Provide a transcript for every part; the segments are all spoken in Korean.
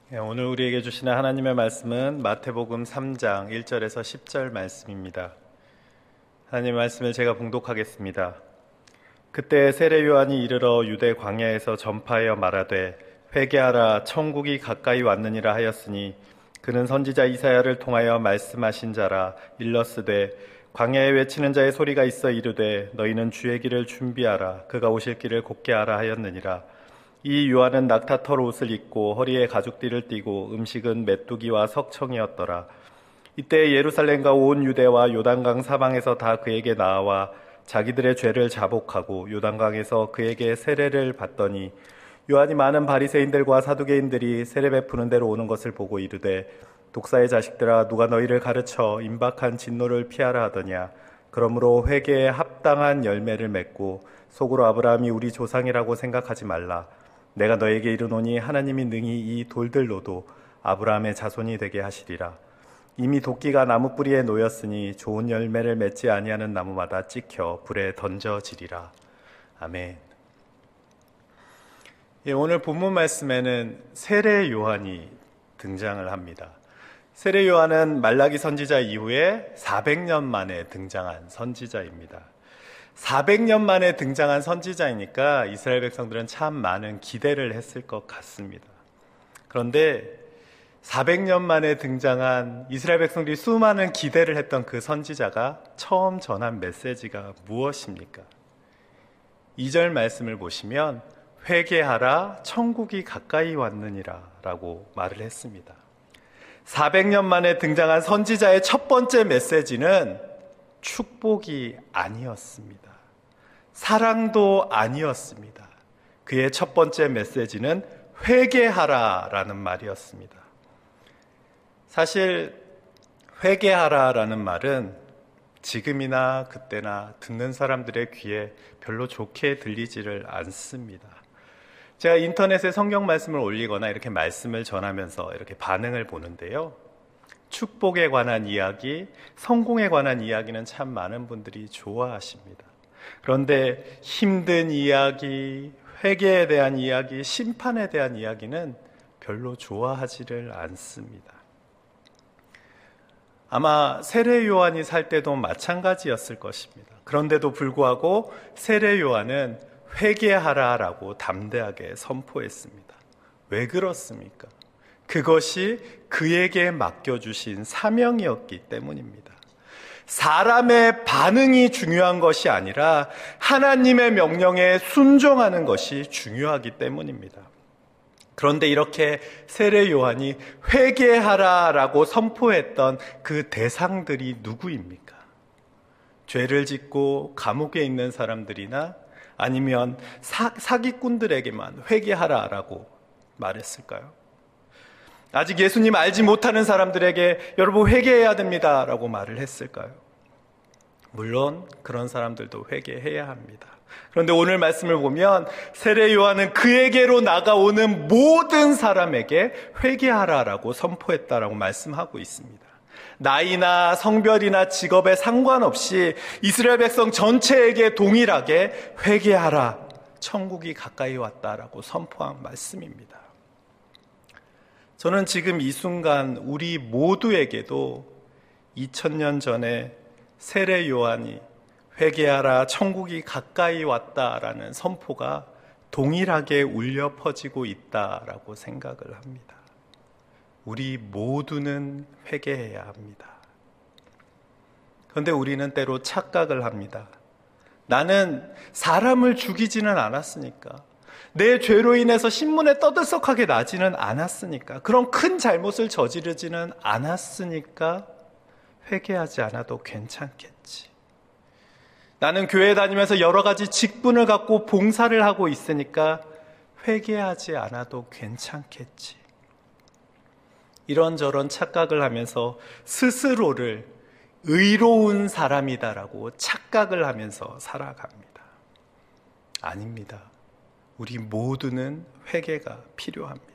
오늘 우리에게 주시는 하나님의 말씀은 마태복음 3장 1절에서 10절 말씀입니다. 하나님의 말씀을 제가 봉독하겠습니다. 그때 세례 요한이 이르러 유대 광야에서 전파하여 말하되 회개하라 천국이 가까이 왔느니라 하였으니 그는 선지자 이사야를 통하여 말씀하신 자라. 일러스되 광야에 외치는 자의 소리가 있어 이르되 너희는 주의 길을 준비하라 그가 오실 길을 곧게 하라 하였느니라. 이 요한은 낙타털 옷을 입고 허리에 가죽띠를 띠고 음식은 메뚜기와 석청이었더라. 이때 예루살렘과 온 유대와 요단강 사방에서 다 그에게 나와 자기들의 죄를 자복하고 요단강에서 그에게 세례를 받더니 요한이 많은 바리새인들과 사두개인들이 세례 베푸는 데로 오는 것을 보고 이르되 독사의 자식들아 누가 너희를 가르쳐 임박한 진노를 피하라 하더냐. 그러므로 회개에 합당한 열매를 맺고 속으로 아브라함이 우리 조상이라고 생각하지 말라. 내가 너에게 이르노니 하나님이 능히 이 돌들로도 아브라함의 자손이 되게 하시리라. 이미 도끼가 나무 뿌리에 놓였으니 좋은 열매를 맺지 아니하는 나무마다 찍혀 불에 던져지리라. 아멘. 오늘 본문 말씀에는 세례 요한이 등장을 합니다. 세례 요한은 말라기 선지자 이후에 400년 만에 등장한 선지자입니다. 400년 만에 등장한 선지자이니까 이스라엘 백성들은 참 많은 기대를 했을 것 같습니다. 그런데 400년 만에 등장한 이스라엘 백성들이 수많은 기대를 했던 그 선지자가 처음 전한 메시지가 무엇입니까? 2절 말씀을 보시면 회개하라 천국이 가까이 왔느니라 라고 말을 했습니다. 400년 만에 등장한 선지자의 첫 번째 메시지는 축복이 아니었습니다. 사랑도 아니었습니다. 그의 첫 번째 메시지는 회개하라라는 말이었습니다. 사실 회개하라라는 말은 지금이나 그때나 듣는 사람들의 귀에 별로 좋게 들리지를 않습니다. 제가 인터넷에 성경 말씀을 올리거나 이렇게 말씀을 전하면서 이렇게 반응을 보는데요. 축복에 관한 이야기, 성공에 관한 이야기는 참 많은 분들이 좋아하십니다. 그런데 힘든 이야기, 회개에 대한 이야기, 심판에 대한 이야기는 별로 좋아하지를 않습니다. 아마 세례 요한이 살 때도 마찬가지였을 것입니다. 그런데도 불구하고 세례 요한은 회개하라라고 담대하게 선포했습니다. 왜 그렇습니까? 그것이 그에게 맡겨주신 사명이었기 때문입니다. 사람의 반응이 중요한 것이 아니라 하나님의 명령에 순종하는 것이 중요하기 때문입니다. 그런데 이렇게 세례 요한이 회개하라라고 선포했던 그 대상들이 누구입니까? 죄를 짓고 감옥에 있는 사람들이나 아니면 사기꾼들에게만 회개하라라고 말했을까요? 아직 예수님 알지 못하는 사람들에게 여러분 회개해야 됩니다 라고 말을 했을까요? 물론 그런 사람들도 회개해야 합니다. 그런데 오늘 말씀을 보면 세례 요한은 그에게로 나가오는 모든 사람에게 회개하라라고 선포했다라고 말씀하고 있습니다. 나이나 성별이나 직업에 상관없이 이스라엘 백성 전체에게 동일하게 회개하라, 천국이 가까이 왔다라고 선포한 말씀입니다. 저는 지금 이 순간 우리 모두에게도 2000년 전에 세례 요한이 회개하라 천국이 가까이 왔다라는 선포가 동일하게 울려 퍼지고 있다라고 생각을 합니다. 우리 모두는 회개해야 합니다. 그런데 우리는 때로 착각을 합니다. 나는 사람을 죽이지는 않았으니까, 내 죄로 인해서 신문에 떠들썩하게 나지는 않았으니까, 그런 큰 잘못을 저지르지는 않았으니까 회개하지 않아도 괜찮겠지. 나는 교회 다니면서 여러 가지 직분을 갖고 봉사를 하고 있으니까 회개하지 않아도 괜찮겠지. 이런저런 착각을 하면서 스스로를 의로운 사람이다라고 착각을 하면서 살아갑니다. 아닙니다. 우리 모두는 회개가 필요합니다.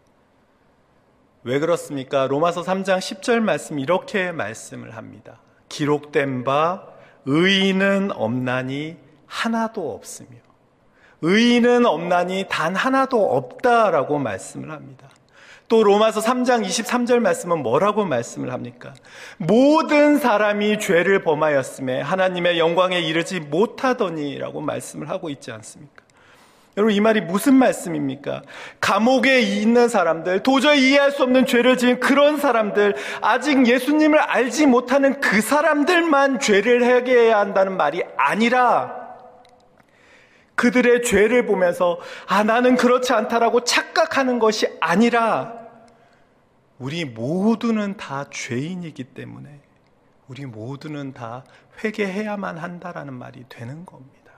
왜 그렇습니까? 로마서 3장 10절 말씀 이렇게 말씀을 합니다. 기록된 바 의인은 없나니 하나도 없으며 의인은 없나니 단 하나도 없다라고 말씀을 합니다. 또 로마서 3장 23절 말씀은 뭐라고 말씀을 합니까? 모든 사람이 죄를 범하였음에 하나님의 영광에 이르지 못하더니라고 말씀을 하고 있지 않습니까? 여러분, 이 말이 무슨 말씀입니까? 감옥에 있는 사람들, 도저히 이해할 수 없는 죄를 지은 그런 사람들, 아직 예수님을 알지 못하는 그 사람들만 죄를 회개해야 한다는 말이 아니라, 그들의 죄를 보면서 나는 그렇지 않다라고 착각하는 것이 아니라, 우리 모두는 다 죄인이기 때문에 우리 모두는 다 회개해야만 한다라는 말이 되는 겁니다.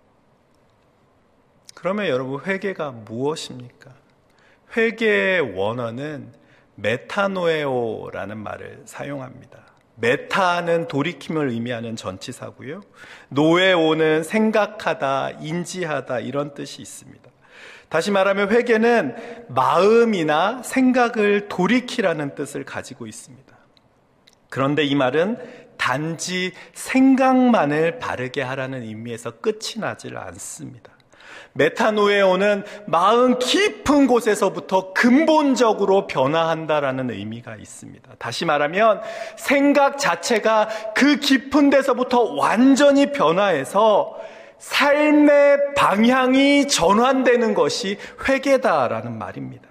그러면 여러분, 회개가 무엇입니까? 회개의 원어는 메타노에오라는 말을 사용합니다. 메타는 돌이킴을 의미하는 전치사고요. 노에오는 생각하다, 인지하다 이런 뜻이 있습니다. 다시 말하면 회개는 마음이나 생각을 돌이키라는 뜻을 가지고 있습니다. 그런데 이 말은 단지 생각만을 바르게 하라는 의미에서 끝이 나질 않습니다. 메타노에오는 마음 깊은 곳에서부터 근본적으로 변화한다라는 의미가 있습니다. 다시 말하면 생각 자체가 그 깊은 데서부터 완전히 변화해서 삶의 방향이 전환되는 것이 회개다라는 말입니다.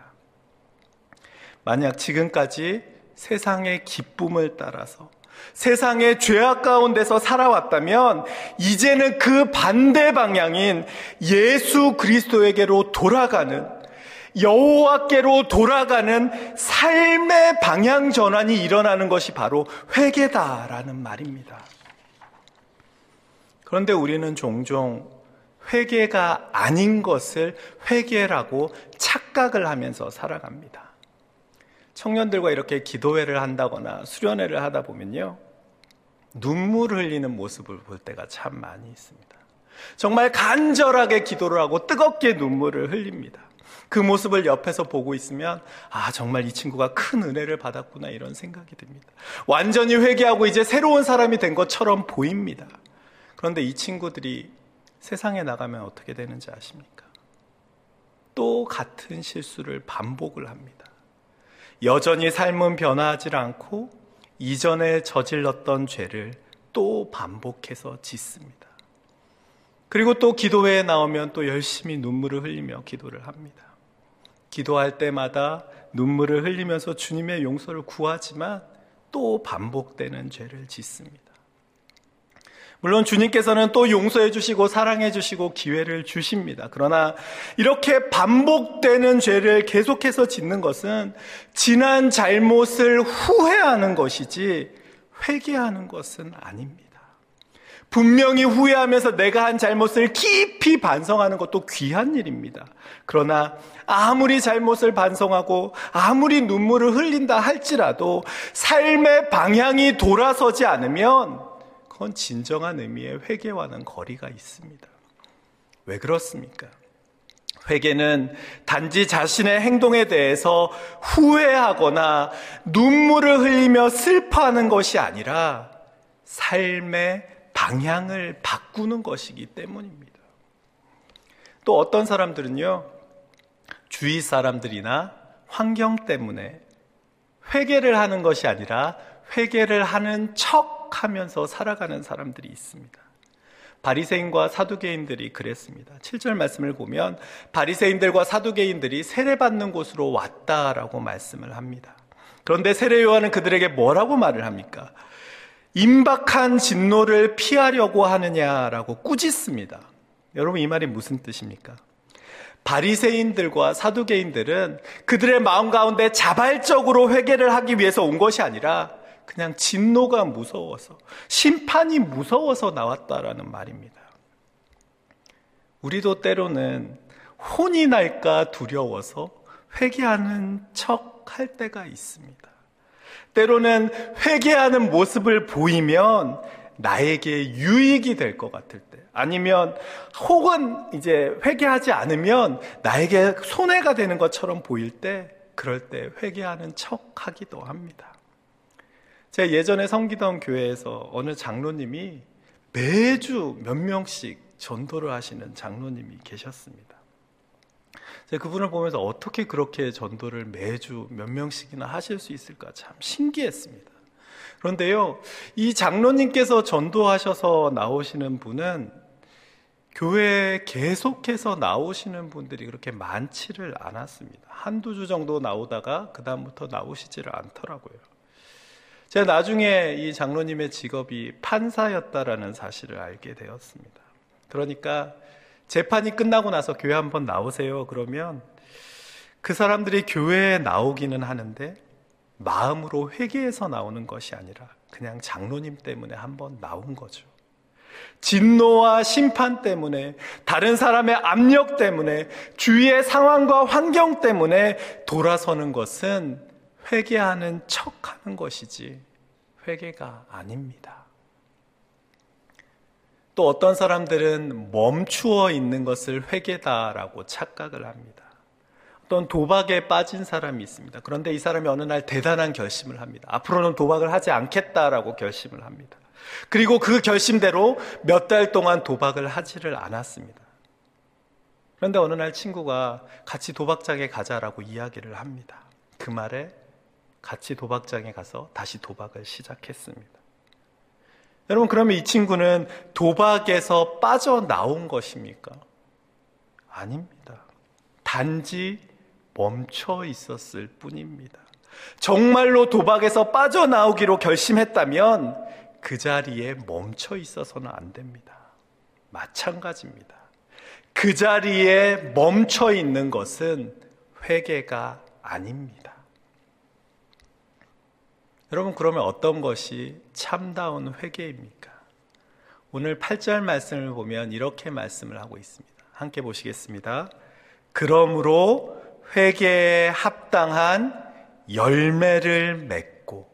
만약 지금까지 세상의 기쁨을 따라서 세상의 죄악 가운데서 살아왔다면 이제는 그 반대 방향인 예수 그리스도에게로 돌아가는, 여호와께로 돌아가는 삶의 방향 전환이 일어나는 것이 바로 회개다라는 말입니다. 그런데 우리는 종종 회개가 아닌 것을 회개라고 착각을 하면서 살아갑니다. 청년들과 이렇게 기도회를 한다거나 수련회를 하다 보면요, 눈물을 흘리는 모습을 볼 때가 참 많이 있습니다. 정말 간절하게 기도를 하고 뜨겁게 눈물을 흘립니다. 그 모습을 옆에서 보고 있으면 정말 이 친구가 큰 은혜를 받았구나 이런 생각이 듭니다. 완전히 회개하고 이제 새로운 사람이 된 것처럼 보입니다. 그런데 이 친구들이 세상에 나가면 어떻게 되는지 아십니까? 또 같은 실수를 반복을 합니다. 여전히 삶은 변화하지 않고 이전에 저질렀던 죄를 또 반복해서 짓습니다. 그리고 또 기도회에 나오면 또 열심히 눈물을 흘리며 기도를 합니다. 기도할 때마다 눈물을 흘리면서 주님의 용서를 구하지만 또 반복되는 죄를 짓습니다. 물론 주님께서는 또 용서해 주시고 사랑해 주시고 기회를 주십니다. 그러나 이렇게 반복되는 죄를 계속해서 짓는 것은 지난 잘못을 후회하는 것이지 회개하는 것은 아닙니다. 분명히 후회하면서 내가 한 잘못을 깊이 반성하는 것도 귀한 일입니다. 그러나 아무리 잘못을 반성하고 아무리 눈물을 흘린다 할지라도 삶의 방향이 돌아서지 않으면 그건 진정한 의미의 회개와는 거리가 있습니다. 왜 그렇습니까? 회개는 단지 자신의 행동에 대해서 후회하거나 눈물을 흘리며 슬퍼하는 것이 아니라 삶의 방향을 바꾸는 것이기 때문입니다. 또 어떤 사람들은요, 주위 사람들이나 환경 때문에 회개를 하는 것이 아니라 회개를 하는 척 하면서 살아가는 사람들이 있습니다. 바리새인과 사두개인들이 그랬습니다. 7절 말씀을 보면 바리새인들과 사두개인들이 세례받는 곳으로 왔다라고 말씀을 합니다. 그런데 세례 요한은 그들에게 뭐라고 말을 합니까? 임박한 진노를 피하려고 하느냐라고 꾸짖습니다. 여러분, 이 말이 무슨 뜻입니까? 바리새인들과 사두개인들은 그들의 마음 가운데 자발적으로 회개를 하기 위해서 온 것이 아니라 그냥 진노가 무서워서, 심판이 무서워서 나왔다라는 말입니다. 우리도 때로는 혼이 날까 두려워서 회개하는 척 할 때가 있습니다. 때로는 회개하는 모습을 보이면 나에게 유익이 될 것 같을 때, 아니면 혹은 이제 회개하지 않으면 나에게 손해가 되는 것처럼 보일 때, 그럴 때 회개하는 척 하기도 합니다. 제가 예전에 섬기던 교회에서 어느 장로님이 매주 몇 명씩 전도를 하시는 장로님이 계셨습니다. 제가 그분을 보면서 어떻게 그렇게 전도를 매주 몇 명씩이나 하실 수 있을까 참 신기했습니다. 그런데요, 이 장로님께서 전도하셔서 나오시는 분은 교회에 계속해서 나오시는 분들이 그렇게 많지를 않았습니다. 한두 주 정도 나오다가 그 다음부터 나오시지를 않더라고요. 제가 나중에 이 장로님의 직업이 판사였다라는 사실을 알게 되었습니다. 그러니까 재판이 끝나고 나서 교회 한번 나오세요 그러면 그 사람들이 교회에 나오기는 하는데 마음으로 회개해서 나오는 것이 아니라 그냥 장로님 때문에 한번 나온 거죠. 진노와 심판 때문에, 다른 사람의 압력 때문에, 주위의 상황과 환경 때문에 돌아서는 것은 회개하는 척하는 것이지 회개가 아닙니다. 또 어떤 사람들은 멈추어 있는 것을 회개다라고 착각을 합니다. 어떤 도박에 빠진 사람이 있습니다. 그런데 이 사람이 어느 날 대단한 결심을 합니다. 앞으로는 도박을 하지 않겠다라고 결심을 합니다. 그리고 그 결심대로 몇 달 동안 도박을 하지를 않았습니다. 그런데 어느 날 친구가 같이 도박장에 가자라고 이야기를 합니다. 그 말에 같이 도박장에 가서 다시 도박을 시작했습니다. 여러분, 그러면 이 친구는 도박에서 빠져나온 것입니까? 아닙니다. 단지 멈춰 있었을 뿐입니다. 정말로 도박에서 빠져나오기로 결심했다면 그 자리에 멈춰 있어서는 안 됩니다. 마찬가지입니다. 그 자리에 멈춰 있는 것은 회개가 아닙니다. 여러분, 그러면 어떤 것이 참다운 회개입니까? 오늘 8절 말씀을 보면 이렇게 말씀을 하고 있습니다. 함께 보시겠습니다. 그러므로 회개에 합당한 열매를 맺고,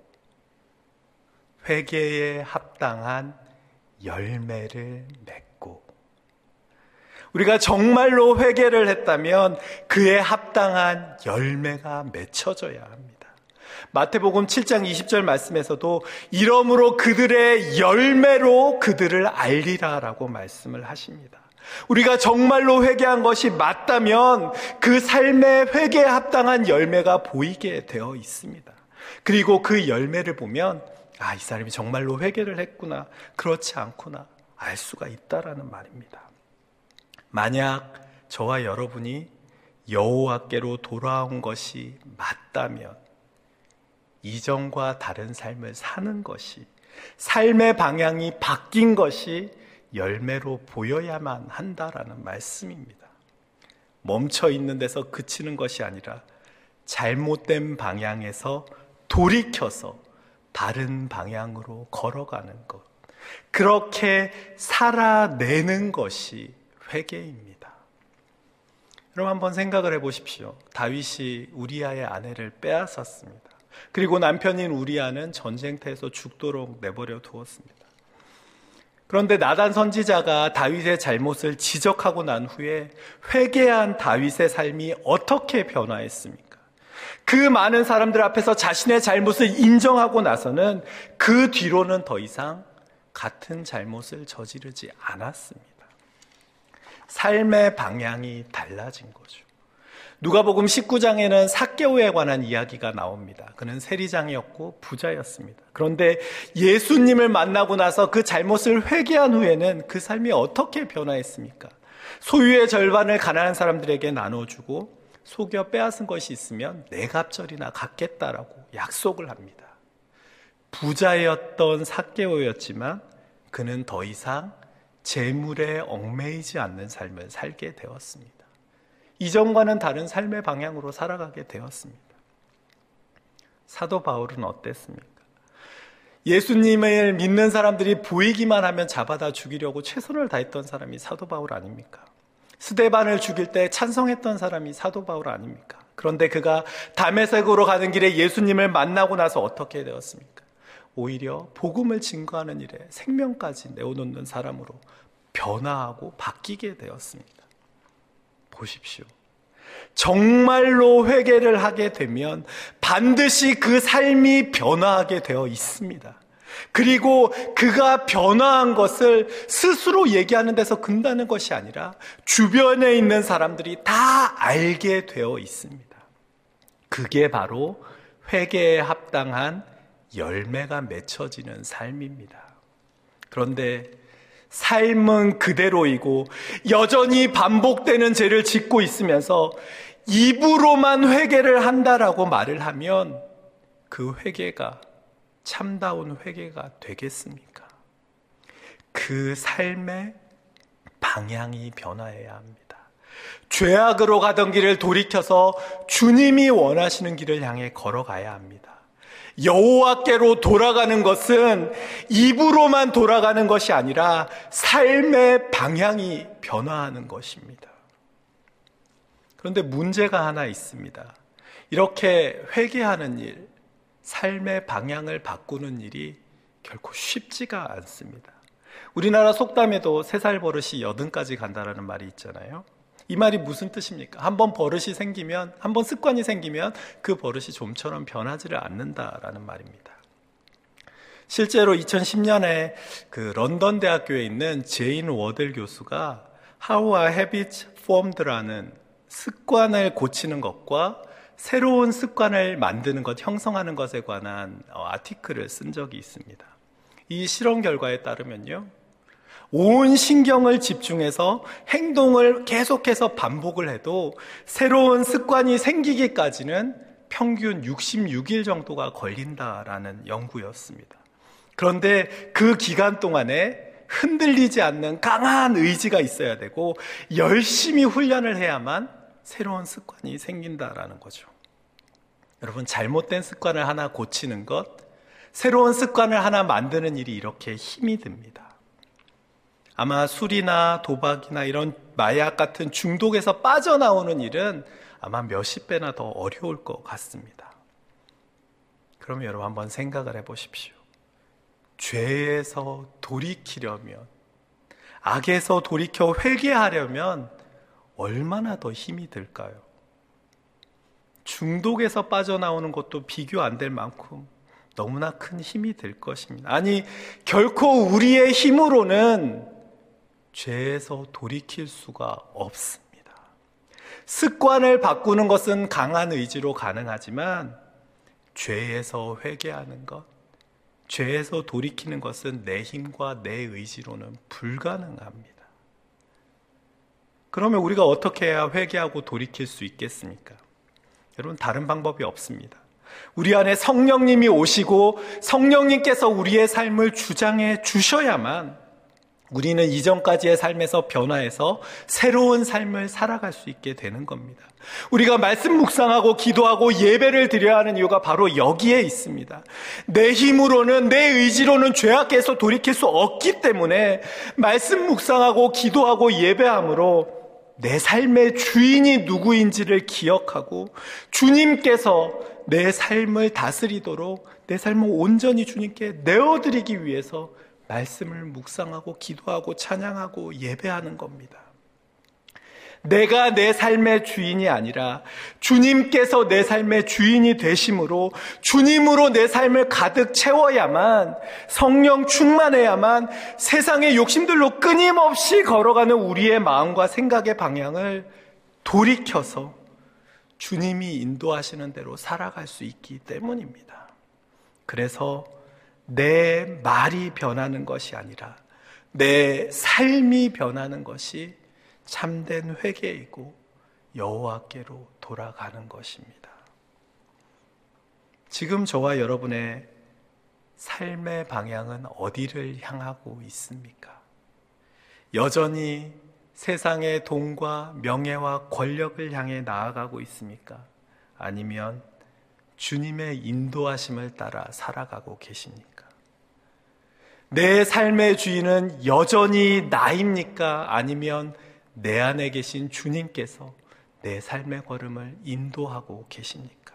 회개에 합당한 열매를 맺고. 우리가 정말로 회개를 했다면 그에 합당한 열매가 맺혀져야 합니다. 마태복음 7장 20절 말씀에서도 이러므로 그들의 열매로 그들을 알리라 라고 말씀을 하십니다. 우리가 정말로 회개한 것이 맞다면 그 삶의 회개에 합당한 열매가 보이게 되어 있습니다. 그리고 그 열매를 보면 이 사람이 정말로 회개를 했구나, 그렇지 않구나 알 수가 있다라는 말입니다. 만약 저와 여러분이 여호와께로 돌아온 것이 맞다면 이전과 다른 삶을 사는 것이, 삶의 방향이 바뀐 것이 열매로 보여야만 한다라는 말씀입니다. 멈춰 있는 데서 그치는 것이 아니라 잘못된 방향에서 돌이켜서 다른 방향으로 걸어가는 것, 그렇게 살아내는 것이 회개입니다. 여러분, 한번 생각을 해보십시오. 다윗이 우리아의 아내를 빼앗았습니다. 그리고 남편인 우리아는 전쟁터에서 죽도록 내버려 두었습니다. 그런데 나단 선지자가 다윗의 잘못을 지적하고 난 후에 회개한 다윗의 삶이 어떻게 변화했습니까? 그 많은 사람들 앞에서 자신의 잘못을 인정하고 나서는 그 뒤로는 더 이상 같은 잘못을 저지르지 않았습니다. 삶의 방향이 달라진 거죠. 누가복음 19장에는 삭개오에 관한 이야기가 나옵니다. 그는 세리장이었고 부자였습니다. 그런데 예수님을 만나고 나서 그 잘못을 회개한 후에는 그 삶이 어떻게 변화했습니까? 소유의 절반을 가난한 사람들에게 나눠주고 속여 빼앗은 것이 있으면 네 갑절이나 갚겠다라고 약속을 합니다. 부자였던 삭개오였지만 그는 더 이상 재물에 얽매이지 않는 삶을 살게 되었습니다. 이전과는 다른 삶의 방향으로 살아가게 되었습니다. 사도 바울은 어땠습니까? 예수님을 믿는 사람들이 보이기만 하면 잡아다 죽이려고 최선을 다했던 사람이 사도 바울 아닙니까? 스데반을 죽일 때 찬성했던 사람이 사도 바울 아닙니까? 그런데 그가 다메섹으로 가는 길에 예수님을 만나고 나서 어떻게 되었습니까? 오히려 복음을 증거하는 일에 생명까지 내어놓는 사람으로 변화하고 바뀌게 되었습니다. 보십시오. 정말로 회개를 하게 되면 반드시 그 삶이 변화하게 되어 있습니다. 그리고 그가 변화한 것을 스스로 얘기하는 데서 끝나는 것이 아니라 주변에 있는 사람들이 다 알게 되어 있습니다. 그게 바로 회개에 합당한 열매가 맺혀지는 삶입니다. 그런데 삶은 그대로이고 여전히 반복되는 죄를 짓고 있으면서 입으로만 회개를 한다라고 말을 하면 그 회개가 참다운 회개가 되겠습니까? 그 삶의 방향이 변화해야 합니다. 죄악으로 가던 길을 돌이켜서 주님이 원하시는 길을 향해 걸어가야 합니다. 여호와께로 돌아가는 것은 입으로만 돌아가는 것이 아니라 삶의 방향이 변화하는 것입니다. 그런데 문제가 하나 있습니다. 이렇게 회개하는 일, 삶의 방향을 바꾸는 일이 결코 쉽지가 않습니다. 우리나라 속담에도 3살 버릇이 80까지 간다라는 말이 있잖아요. 이 말이 무슨 뜻입니까? 한번 버릇이 생기면, 한번 습관이 생기면 그 버릇이 좀처럼 변하지를 않는다라는 말입니다. 실제로 2010년에 그 런던 대학교에 있는 제인 워델 교수가 How are habits formed라는 습관을 고치는 것과 새로운 습관을 만드는 것, 형성하는 것에 관한 아티클을 쓴 적이 있습니다. 이 실험 결과에 따르면요, 온 신경을 집중해서 행동을 계속해서 반복을 해도 새로운 습관이 생기기까지는 평균 66일 정도가 걸린다라는 연구였습니다. 그런데 그 기간 동안에 흔들리지 않는 강한 의지가 있어야 되고 열심히 훈련을 해야만 새로운 습관이 생긴다라는 거죠. 여러분, 잘못된 습관을 하나 고치는 것, 새로운 습관을 하나 만드는 일이 이렇게 힘이 듭니다. 아마 술이나 도박이나 이런 마약 같은 중독에서 빠져나오는 일은 아마 몇십 배나 더 어려울 것 같습니다. 그럼 여러분 한번 생각을 해보십시오. 죄에서 돌이키려면, 악에서 돌이켜 회개하려면 얼마나 더 힘이 들까요? 중독에서 빠져나오는 것도 비교 안 될 만큼 너무나 큰 힘이 들 것입니다. 아니, 결코 우리의 힘으로는 죄에서 돌이킬 수가 없습니다. 습관을 바꾸는 것은 강한 의지로 가능하지만 죄에서 회개하는 것, 죄에서 돌이키는 것은 내 힘과 내 의지로는 불가능합니다. 그러면 우리가 어떻게 해야 회개하고 돌이킬 수 있겠습니까? 여러분, 다른 방법이 없습니다. 우리 안에 성령님이 오시고 성령님께서 우리의 삶을 주장해 주셔야만 우리는 이전까지의 삶에서 변화해서 새로운 삶을 살아갈 수 있게 되는 겁니다. 우리가 말씀 묵상하고 기도하고 예배를 드려야 하는 이유가 바로 여기에 있습니다. 내 힘으로는, 내 의지로는 죄악에서 돌이킬 수 없기 때문에 말씀 묵상하고 기도하고 예배함으로 내 삶의 주인이 누구인지를 기억하고 주님께서 내 삶을 다스리도록 내 삶을 온전히 주님께 내어드리기 위해서 말씀을 묵상하고 기도하고 찬양하고 예배하는 겁니다. 내가 내 삶의 주인이 아니라 주님께서 내 삶의 주인이 되심으로 주님으로 내 삶을 가득 채워야만, 성령 충만해야만 세상의 욕심들로 끊임없이 걸어가는 우리의 마음과 생각의 방향을 돌이켜서 주님이 인도하시는 대로 살아갈 수 있기 때문입니다. 그래서 내 말이 변하는 것이 아니라 내 삶이 변하는 것이 참된 회개이고 여호와께로 돌아가는 것입니다. 지금 저와 여러분의 삶의 방향은 어디를 향하고 있습니까? 여전히 세상의 돈과 명예와 권력을 향해 나아가고 있습니까? 아니면 주님의 인도하심을 따라 살아가고 계십니까? 내 삶의 주인은 여전히 나입니까? 아니면 내 안에 계신 주님께서 내 삶의 걸음을 인도하고 계십니까?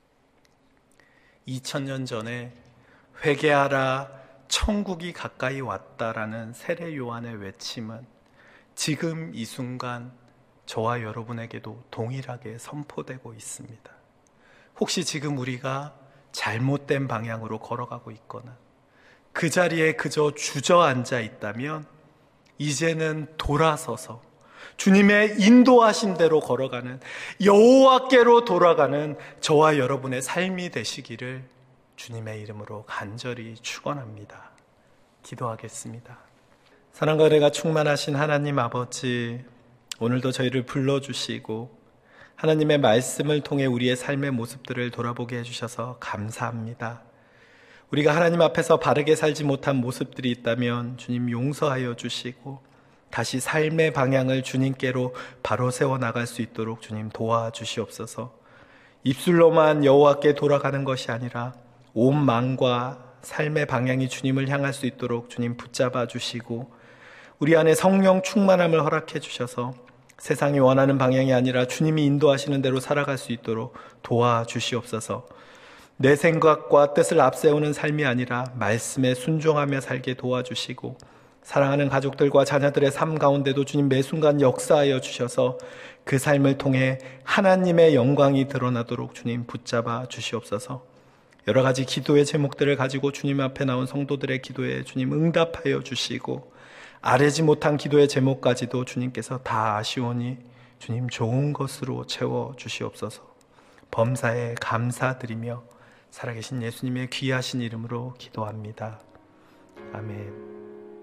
2000년 전에 회개하라, 천국이 가까이 왔다라는 세례 요한의 외침은 지금 이 순간 저와 여러분에게도 동일하게 선포되고 있습니다. 혹시 지금 우리가 잘못된 방향으로 걸어가고 있거나 그 자리에 그저 주저앉아 있다면 이제는 돌아서서 주님의 인도하심대로 걸어가는, 여호와께로 돌아가는 저와 여러분의 삶이 되시기를 주님의 이름으로 간절히 축원합니다. 기도하겠습니다. 사랑과 은혜가 충만하신 하나님 아버지, 오늘도 저희를 불러주시고 하나님의 말씀을 통해 우리의 삶의 모습들을 돌아보게 해주셔서 감사합니다. 우리가 하나님 앞에서 바르게 살지 못한 모습들이 있다면 주님 용서하여 주시고 다시 삶의 방향을 주님께로 바로 세워나갈 수 있도록 주님 도와주시옵소서. 입술로만 여호와께 돌아가는 것이 아니라 온 마음과 삶의 방향이 주님을 향할 수 있도록 주님 붙잡아 주시고 우리 안에 성령 충만함을 허락해 주셔서 세상이 원하는 방향이 아니라 주님이 인도하시는 대로 살아갈 수 있도록 도와주시옵소서. 내 생각과 뜻을 앞세우는 삶이 아니라 말씀에 순종하며 살게 도와주시고 사랑하는 가족들과 자녀들의 삶 가운데도 주님 매 순간 역사하여 주셔서 그 삶을 통해 하나님의 영광이 드러나도록 주님 붙잡아 주시옵소서. 여러 가지 기도의 제목들을 가지고 주님 앞에 나온 성도들의 기도에 주님 응답하여 주시고 아뢰지 못한 기도의 제목까지도 주님께서 다 아시오니 주님 좋은 것으로 채워 주시옵소서. 범사에 감사드리며 살아계신 예수님의 귀하신 이름으로 기도합니다. 아멘.